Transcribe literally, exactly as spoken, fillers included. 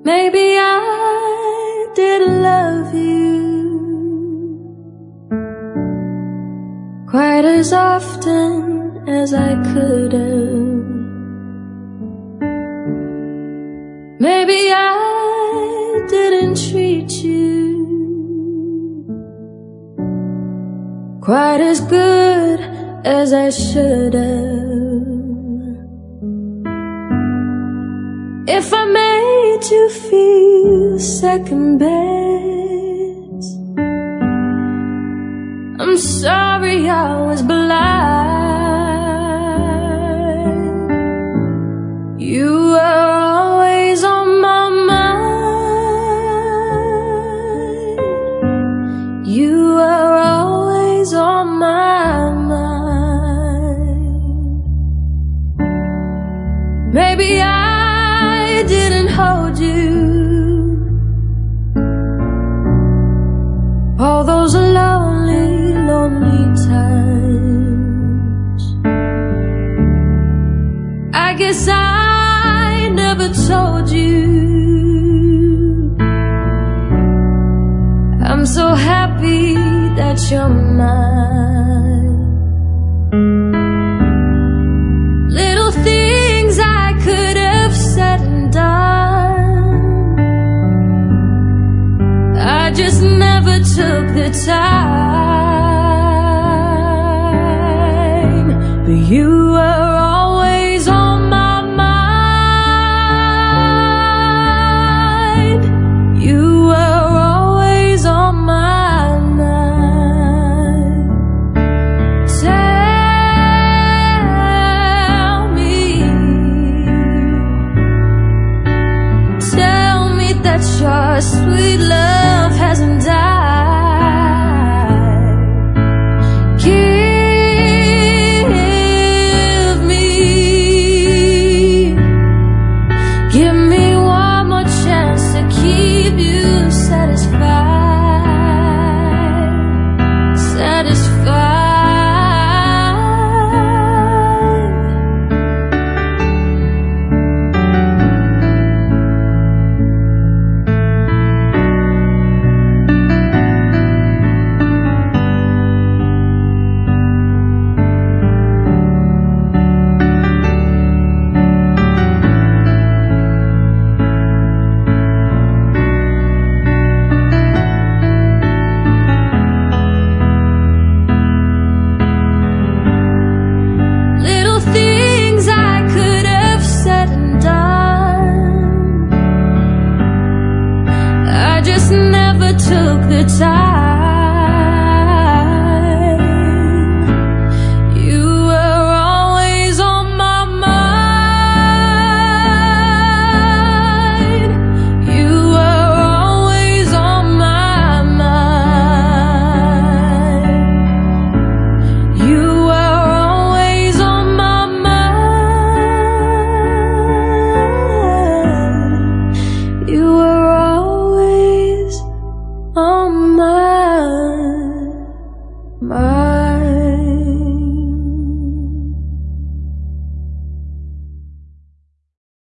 Maybe I didn't love you quite as often as I could have. Maybe I didn't treat you quite as good as I should have. If I made you feel second best, I'm sorry I was blind. You were always on my mind. You were always on my mind. Maybe I didn't hold you all those lonely, lonely times. I guess I never told you I'm so happy that you're mine. Little things I could have said and done, I just never took the time. But you were always on my mind. You were always on my mind. Tell me, tell me that your sweet love hasn't died. Give me, give me one more chance to keep you satisfied, satisfied. Took the time.